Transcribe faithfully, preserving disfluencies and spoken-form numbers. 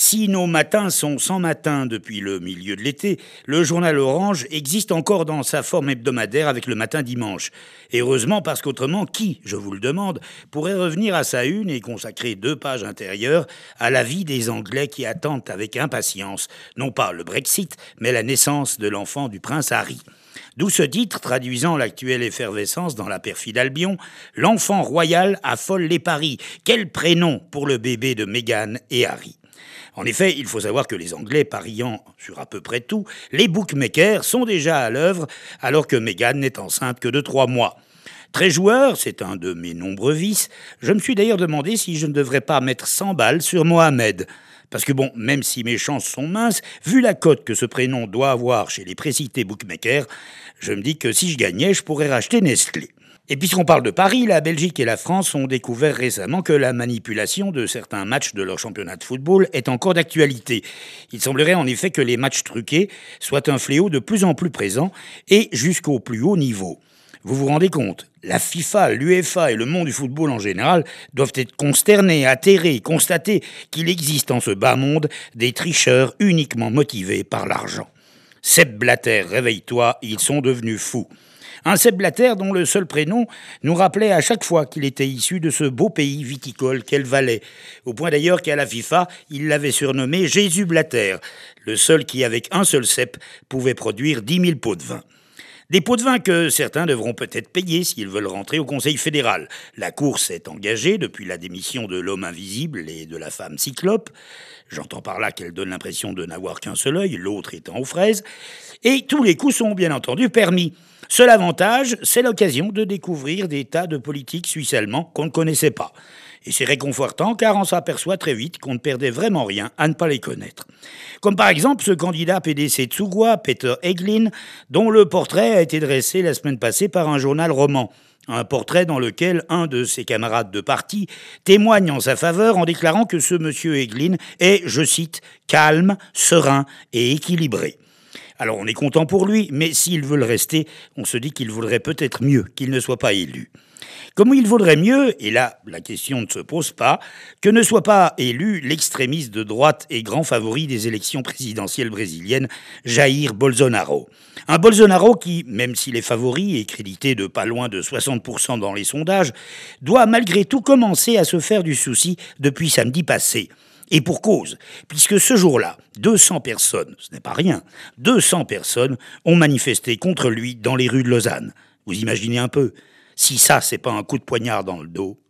Si nos matins sont sans matin depuis le milieu de l'été, le journal Orange existe encore dans sa forme hebdomadaire avec le matin dimanche. Et heureusement parce qu'autrement, qui, je vous le demande, pourrait revenir à sa une et consacrer deux pages intérieures à la vie des Anglais qui attendent avec impatience, non pas le Brexit, mais la naissance de l'enfant du prince Harry. D'où ce titre traduisant l'actuelle effervescence dans la perfide Albion, l'enfant royal affole les paris. Quel prénom pour le bébé de Meghan et Harry. En effet, il faut savoir que les Anglais pariant sur à peu près tout, les bookmakers sont déjà à l'œuvre alors que Meghan n'est enceinte que de trois mois. Très joueur, c'est un de mes nombreux vices, je me suis d'ailleurs demandé si je ne devrais pas mettre cent balles sur Mohamed. Parce que bon, même si mes chances sont minces, vu la cote que ce prénom doit avoir chez les précités bookmakers, je me dis que si je gagnais, je pourrais racheter Nestlé. Et puisqu'on parle de Paris, la Belgique et la France ont découvert récemment que la manipulation de certains matchs de leur championnat de football est encore d'actualité. Il semblerait en effet que les matchs truqués soient un fléau de plus en plus présent et jusqu'au plus haut niveau. Vous vous rendez compte ? La FIFA, l'UEFA et le monde du football en général doivent être consternés, atterrés, constater qu'il existe en ce bas monde des tricheurs uniquement motivés par l'argent. Sepp Blatter, réveille-toi, ils sont devenus fous. Un Sepp Blatter dont le seul prénom nous rappelait à chaque fois qu'il était issu de ce beau pays viticole qu'est le Valais. Au point d'ailleurs qu'à la FIFA, il l'avait surnommé Jésus Blatter, le seul qui, avec un seul cep, pouvait produire dix mille pots de vin. Des pots de vin que certains devront peut-être payer s'ils veulent rentrer au Conseil fédéral. La course est engagée depuis la démission de l'homme invisible et de la femme cyclope. J'entends par là qu'elle donne l'impression de n'avoir qu'un seul œil, l'autre étant aux fraises. Et tous les coups sont bien entendu permis. Seul avantage, c'est l'occasion de découvrir des tas de politiques suisses-allemands qu'on ne connaissait pas. Et c'est réconfortant car on s'aperçoit très vite qu'on ne perdait vraiment rien à ne pas les connaître. Comme par exemple ce candidat P D C Tsugois, Peter Eglin, dont le portrait a été dressé la semaine passée par un journal roman. Un portrait dans lequel un de ses camarades de parti témoigne en sa faveur en déclarant que ce monsieur Eglin est, je cite, calme, serein et équilibré. Alors on est content pour lui, mais s'il veut le rester, on se dit qu'il vaudrait peut-être mieux qu'il ne soit pas élu. Comme il vaudrait mieux, et là la question ne se pose pas, que ne soit pas élu l'extrémiste de droite et grand favori des élections présidentielles brésiliennes, Jair Bolsonaro. Un Bolsonaro qui, même s'il est favori et crédité de pas loin de soixante pour cent dans les sondages, doit malgré tout commencer à se faire du souci depuis samedi passé. Et pour cause, puisque ce jour-là, deux cents personnes, ce n'est pas rien, deux cents personnes ont manifesté contre lui dans les rues de Lausanne. Vous imaginez un peu ? Si ça, c'est pas un coup de poignard dans le dos.